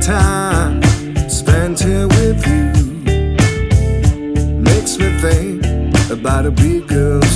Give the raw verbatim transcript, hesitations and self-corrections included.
time spent here with you makes me think about a big girl